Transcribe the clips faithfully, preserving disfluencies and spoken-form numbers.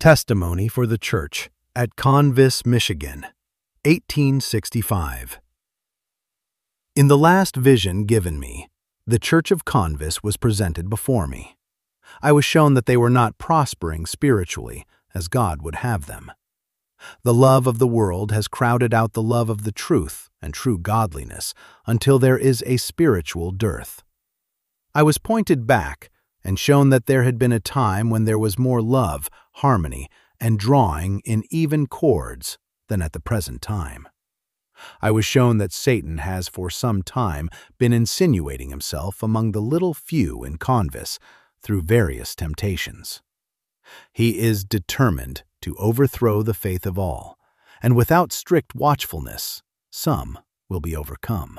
Testimony for the Church at Convis, Michigan, eighteen sixty-five. In the last vision given me, the Church of Convis was presented before me. I was shown that they were not prospering spiritually as God would have them. The love of the world has crowded out the love of the truth and true godliness until there is a spiritual dearth. I was pointed back and shown that there had been a time when there was more love, harmony, and drawing in even chords than at the present time. I was shown that Satan has for some time been insinuating himself among the little few in Convis through various temptations. He is determined to overthrow the faith of all, and without strict watchfulness, some will be overcome.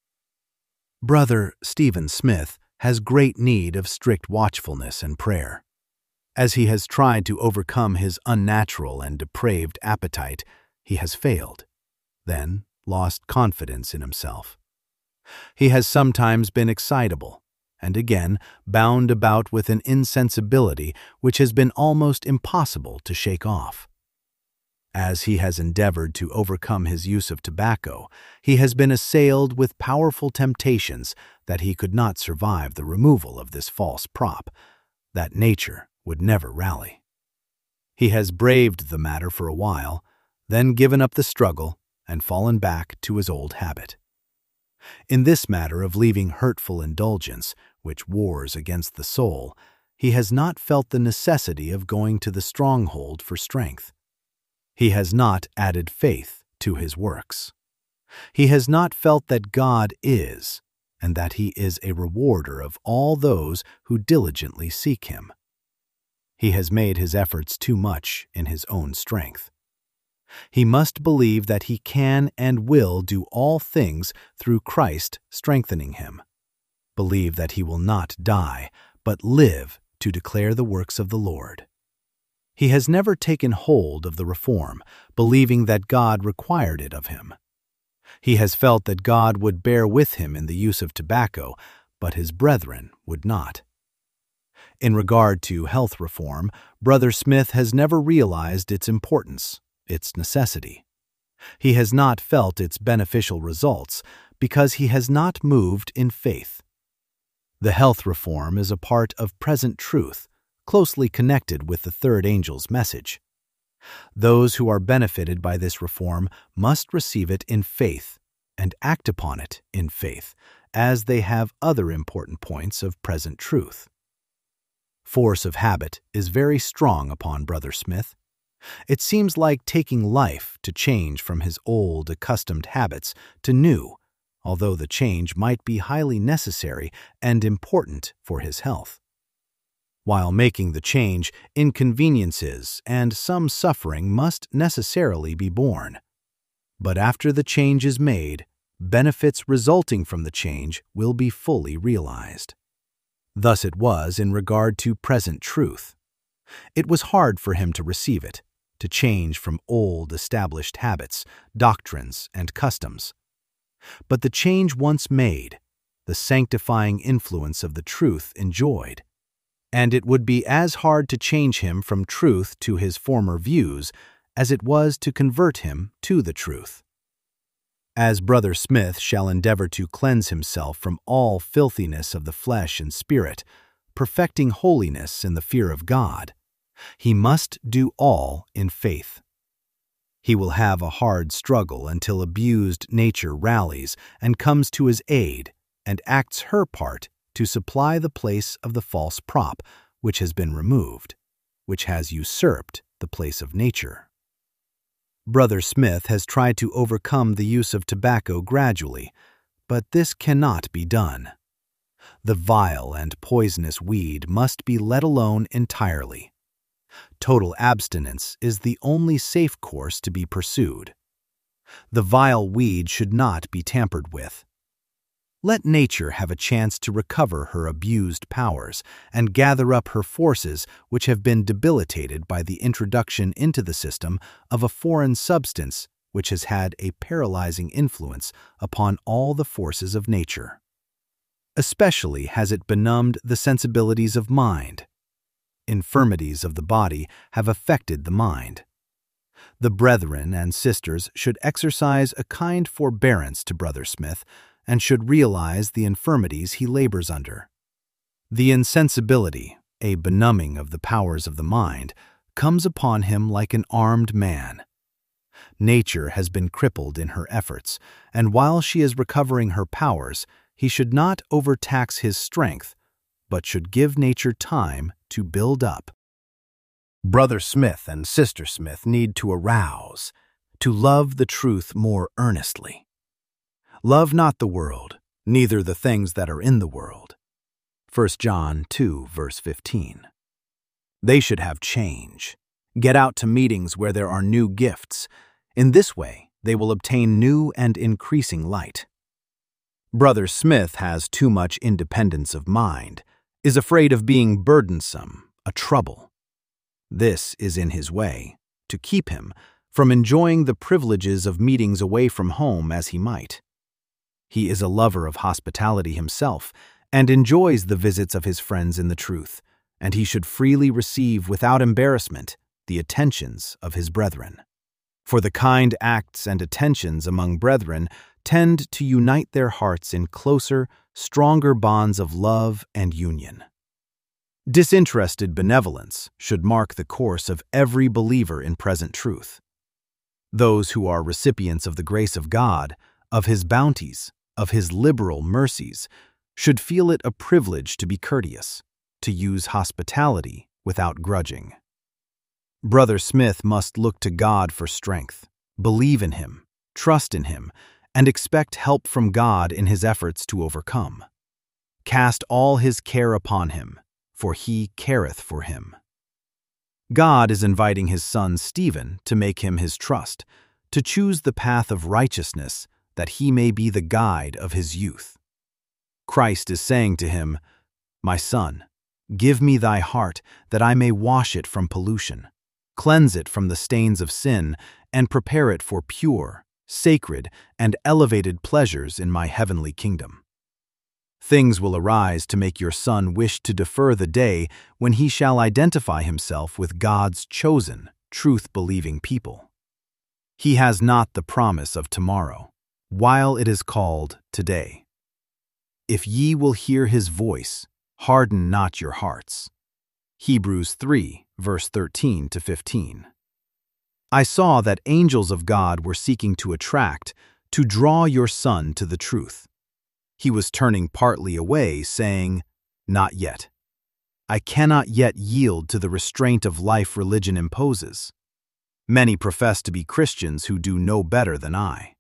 Brother Stephen Smith has great need of strict watchfulness and prayer. As he has tried to overcome his unnatural and depraved appetite, he has failed, then lost confidence in himself. He has sometimes been excitable, and again bound about with an insensibility which has been almost impossible to shake off. As he has endeavored to overcome his use of tobacco, he has been assailed with powerful temptations that he could not survive the removal of this false prop, that nature would never rally. He has braved the matter for a while, then given up the struggle and fallen back to his old habit. In this matter of leaving hurtful indulgence, which wars against the soul, he has not felt the necessity of going to the stronghold for strength. He has not added faith to his works. He has not felt that God is, and that he is a rewarder of all those who diligently seek him. He has made his efforts too much in his own strength. He must believe that he can and will do all things through Christ strengthening him. Believe that he will not die, but live to declare the works of the Lord. He has never taken hold of the reform, believing that God required it of him. He has felt that God would bear with him in the use of tobacco, but his brethren would not. In regard to health reform, Brother Smith has never realized its importance, its necessity. He has not felt its beneficial results because he has not moved in faith. The health reform is a part of present truth, closely connected with the third angel's message. Those who are benefited by this reform must receive it in faith and act upon it in faith, as they have other important points of present truth. Force of habit is very strong upon Brother Smith. It seems like taking life to change from his old, accustomed habits to new, although the change might be highly necessary and important for his health. While making the change, inconveniences and some suffering must necessarily be borne. But after the change is made, benefits resulting from the change will be fully realized. Thus it was in regard to present truth. It was hard for him to receive it, to change from old established habits, doctrines, and customs. But the change once made, the sanctifying influence of the truth enjoyed, and it would be as hard to change him from truth to his former views as it was to convert him to the truth. As Brother Smith shall endeavor to cleanse himself from all filthiness of the flesh and spirit, perfecting holiness in the fear of God, he must do all in faith. He will have a hard struggle until abused nature rallies and comes to his aid and acts her part to supply the place of the false prop which has been removed, which has usurped the place of nature. Brother Smith has tried to overcome the use of tobacco gradually, but this cannot be done. The vile and poisonous weed must be let alone entirely. Total abstinence is the only safe course to be pursued. The vile weed should not be tampered with. Let nature have a chance to recover her abused powers and gather up her forces which have been debilitated by the introduction into the system of a foreign substance which has had a paralyzing influence upon all the forces of nature. Especially has it benumbed the sensibilities of mind. infirmities of the body have affected the mind. The brethren and sisters should exercise a kind forbearance to Brother Smith and should realize the infirmities he labors under. The insensibility, a benumbing of the powers of the mind, comes upon him like an armed man. Nature has been crippled in her efforts, and while she is recovering her powers, he should not overtax his strength, but should give nature time to build up. Brother Smith and Sister Smith need to arouse, to love the truth more earnestly. Love not the world, neither the things that are in the world. First John two, verse fifteen. They should have change. Get out to meetings where there are new gifts. In this way, they will obtain new and increasing light. Brother Smith has too much independence of mind, is afraid of being burdensome, a trouble. This is in his way, to keep him from enjoying the privileges of meetings away from home as he might. He is a lover of hospitality himself and enjoys the visits of his friends in the truth, and he should freely receive without embarrassment the attentions of his brethren. For the kind acts and attentions among brethren tend to unite their hearts in closer, stronger bonds of love and union. Disinterested benevolence should mark the course of every believer in present truth. Those who are recipients of the grace of God, of His bounties, of His liberal mercies, should feel it a privilege to be courteous, to use hospitality without grudging. Brother Smith must look to God for strength, believe in Him, trust in Him, and expect help from God in his efforts to overcome. Cast all his care upon Him, for He careth for him. God is inviting His son Stephen to make him His trust, to choose the path of righteousness, that he may be the guide of his youth. Christ is saying to him, "My son, give me thy heart, that I may wash it from pollution, cleanse it from the stains of sin, and prepare it for pure, sacred, and elevated pleasures in my heavenly kingdom." Things will arise to make your son wish to defer the day when he shall identify himself with God's chosen, truth-believing people. He has not the promise of tomorrow, while it is called today. If ye will hear His voice, harden not your hearts. Hebrews three, verse thirteen to fifteen. I saw that angels of God were seeking to attract, to draw your son to the truth. He was turning partly away, saying, "Not yet. I cannot yet yield to the restraint of life religion imposes. Many profess to be Christians who do no better than I."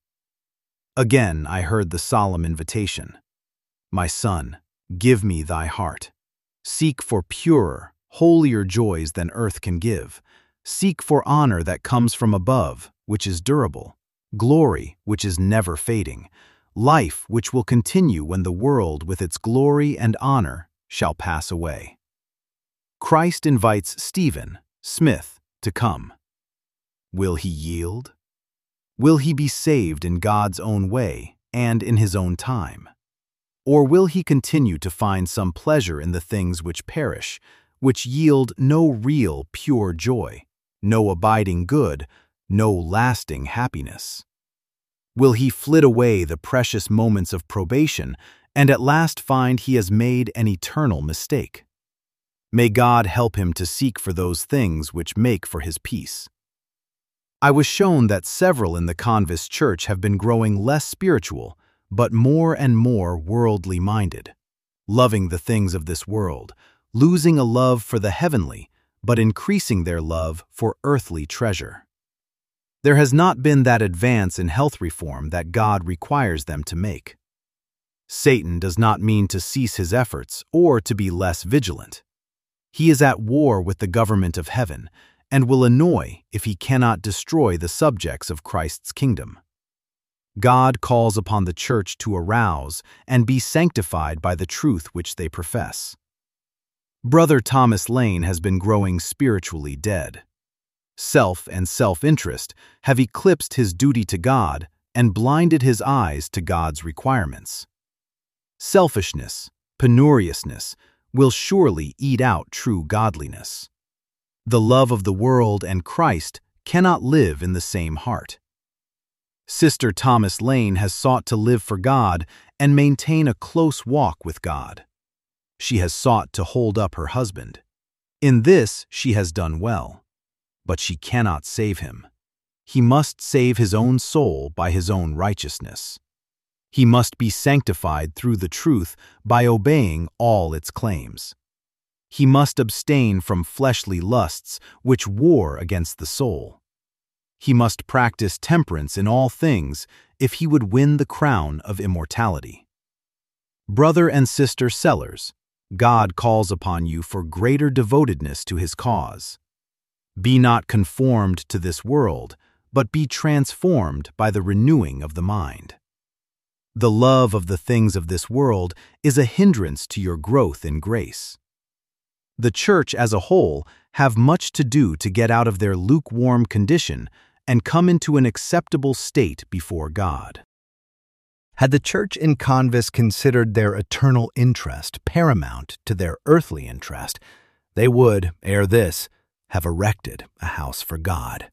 Again I heard the solemn invitation, "My son, give me thy heart. Seek for purer, holier joys than earth can give. Seek for honor that comes from above, which is durable, glory which is never fading, life which will continue when the world with its glory and honor shall pass away." Christ invites Stephen, Smith, to come. Will he yield? Will he be saved in God's own way and in His own time? Or will he continue to find some pleasure in the things which perish, which yield no real pure joy, no abiding good, no lasting happiness? Will he flit away the precious moments of probation and at last find he has made an eternal mistake? May God help him to seek for those things which make for his peace. I was shown that several in the Convis Church have been growing less spiritual, but more and more worldly minded, loving the things of this world, losing a love for the heavenly, but increasing their love for earthly treasure. There has not been that advance in health reform that God requires them to make. Satan does not mean to cease his efforts or to be less vigilant. He is at war with the government of heaven and will annoy if he cannot destroy the subjects of Christ's kingdom. God calls upon the church to arouse and be sanctified by the truth which they profess. Brother Thomas Lane has been growing spiritually dead. Self and self-interest have eclipsed his duty to God and blinded his eyes to God's requirements. Selfishness, penuriousness, will surely eat out true godliness. The love of the world and Christ cannot live in the same heart. Sister Thomas Lane has sought to live for God and maintain a close walk with God. She has sought to hold up her husband. In this she has done well, but she cannot save him. He must save his own soul by his own righteousness. He must be sanctified through the truth by obeying all its claims. He must abstain from fleshly lusts which war against the soul. He must practice temperance in all things if he would win the crown of immortality. Brother and sister Sellers, God calls upon you for greater devotedness to his cause. Be not conformed to this world, but be transformed by the renewing of the mind. The love of the things of this world is a hindrance to your growth in grace. The church as a whole have much to do to get out of their lukewarm condition and come into an acceptable state before God. Had the church in Convis considered their eternal interest paramount to their earthly interest, they would, ere this, have erected a house for God.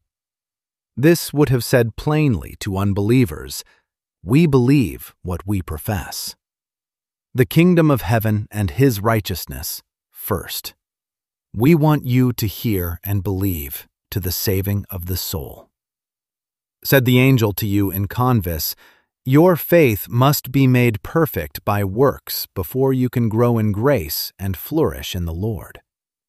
This would have said plainly to unbelievers, "We believe what we profess." The kingdom of heaven and his righteousness first. We want you to hear and believe to the saving of the soul. Said the angel to you in Convis, "Your faith must be made perfect by works before you can grow in grace and flourish in the Lord."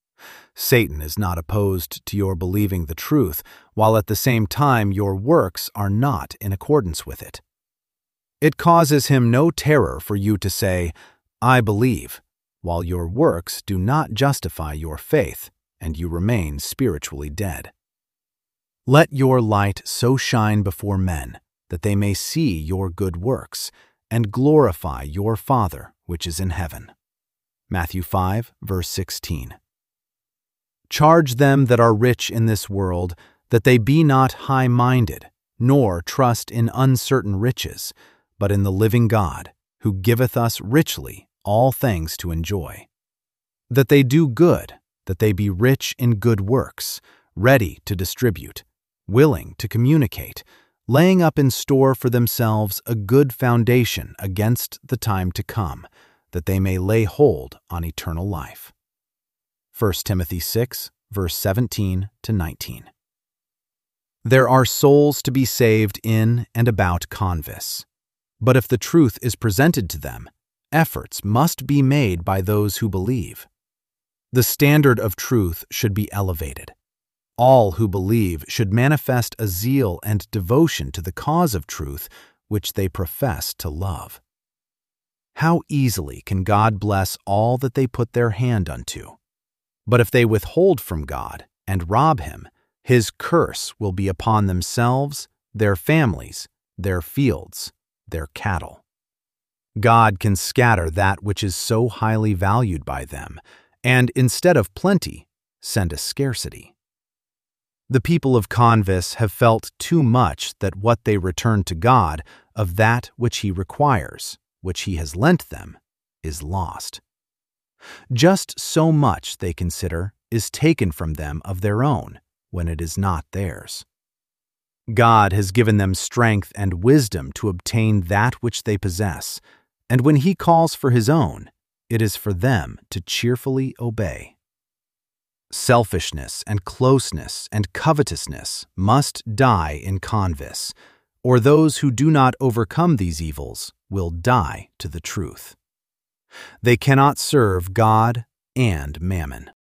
Satan is not opposed to your believing the truth, while at the same time your works are not in accordance with it. It causes him no terror for you to say, "I believe," while your works do not justify your faith and you remain spiritually dead. Let your light so shine before men that they may see your good works and glorify your Father which is in heaven. Matthew five, verse sixteen. Charge them that are rich in this world that they be not high-minded, nor trust in uncertain riches, but in the living God, who giveth us richly all things to enjoy. That they do good, that they be rich in good works, ready to distribute, willing to communicate, laying up in store for themselves a good foundation against the time to come, that they may lay hold on eternal life. First Timothy six, verse seventeen to nineteen. There are souls to be saved in and about Convis, but if the truth is presented to them, efforts must be made by those who believe. The standard of truth should be elevated. All who believe should manifest a zeal and devotion to the cause of truth which they profess to love. How easily can God bless all that they put their hand unto? But if they withhold from God and rob him, his curse will be upon themselves, their families, their fields, their cattle. God can scatter that which is so highly valued by them, and instead of plenty, send a scarcity. The people of Convis have felt too much that what they return to God of that which he requires, which he has lent them, is lost. Just so much, they consider, is taken from them of their own, when it is not theirs. God has given them strength and wisdom to obtain that which they possess, and when he calls for his own, it is for them to cheerfully obey. Selfishness and closeness and covetousness must die in Convis, or those who do not overcome these evils will die to the truth. They cannot serve God and mammon.